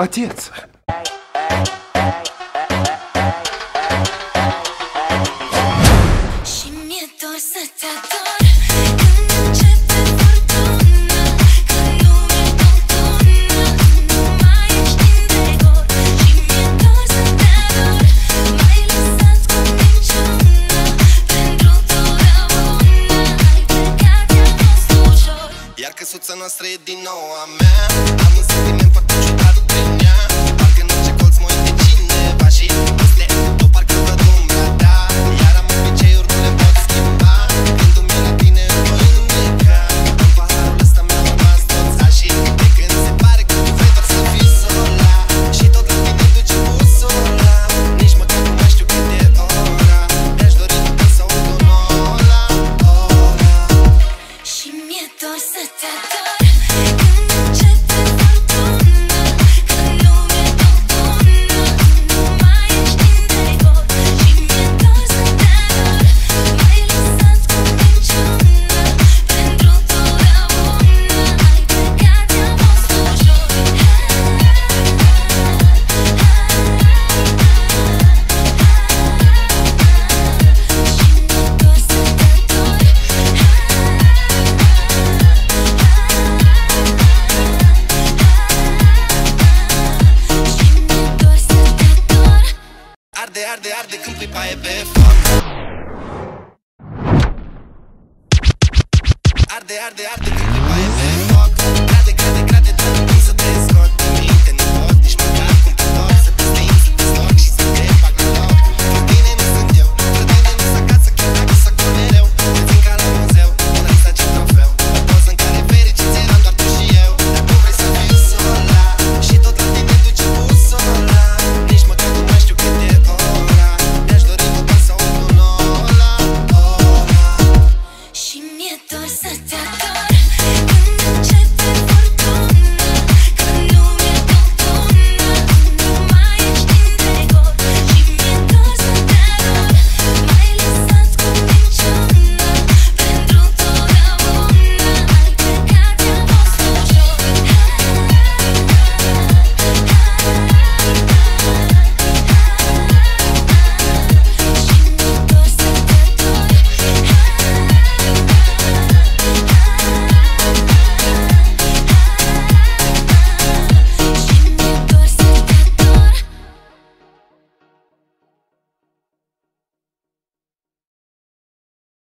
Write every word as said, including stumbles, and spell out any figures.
Отец! Iar căsuța noastră e din nou a mea. Am un sentiment foarte ciudat după ea. Parcă în orice colț mă uit de cineva și peste tot parcă văd umbra ta. Iar am obiceiuri, nu le pot schimba. Gândul-mi la tine îmi voi înneca. În paharul ăsta mi-au rămas toți așa. De când se pare că tu vrei doar să fii sola. Și tot la tine duce busola. Nici măcar nu mai știu cât e ora. Mi-aș dori doar să aud un ora, ora. Și mi-e dor să te ador. Când începe furtuna, când lumea nocturnă, nu mai ești în decor. Și mi-e dor să te ador. M-ai lăsat cu minciună, pentru totdeauna. Ai plecat, te-am fost ușor. Și mi-e dor să te ador. Arde, arde, arde când pui paie pe foc. Arde, arde, arde când pui paie pe